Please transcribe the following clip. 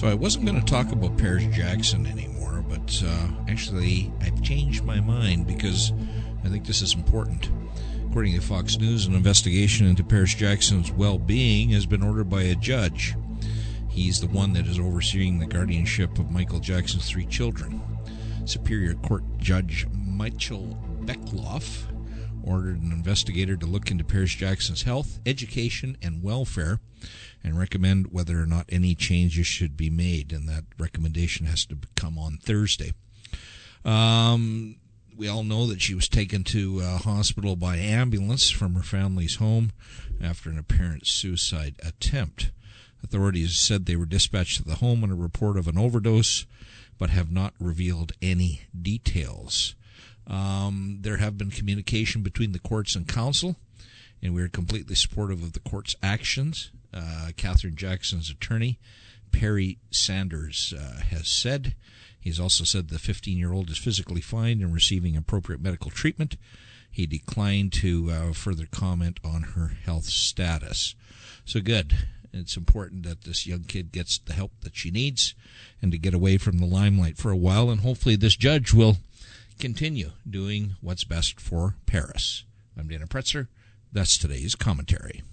So I wasn't going to talk about Paris Jackson anymore, but actually I've changed my mind because I think this is important. According to Fox News, an investigation into Paris Jackson's well-being has been ordered by a judge. He's the one that is overseeing the guardianship of Michael Jackson's 3 children. Superior Court Judge Michael Beckloff ordered an investigator to look into Paris Jackson's health, education, and welfare and recommend whether or not any changes should be made, and that recommendation has to come on Thursday. We all know that she was taken to a hospital by ambulance from her family's home after an apparent suicide attempt. Authorities said they were dispatched to the home on a report of an overdose, but have not revealed any details. There have been communication between the courts and counsel, and we are completely supportive of the court's actions. Catherine Jackson's attorney, Perry Sanders, has said. He's also said the 15-year-old is physically fine and receiving appropriate medical treatment. He declined to further comment on her health status. So good. It's important that this young kid gets the help that she needs and to get away from the limelight for a while, and hopefully this judge will continue doing what's best for Paris. I'm Dana Pretzer. That's today's commentary.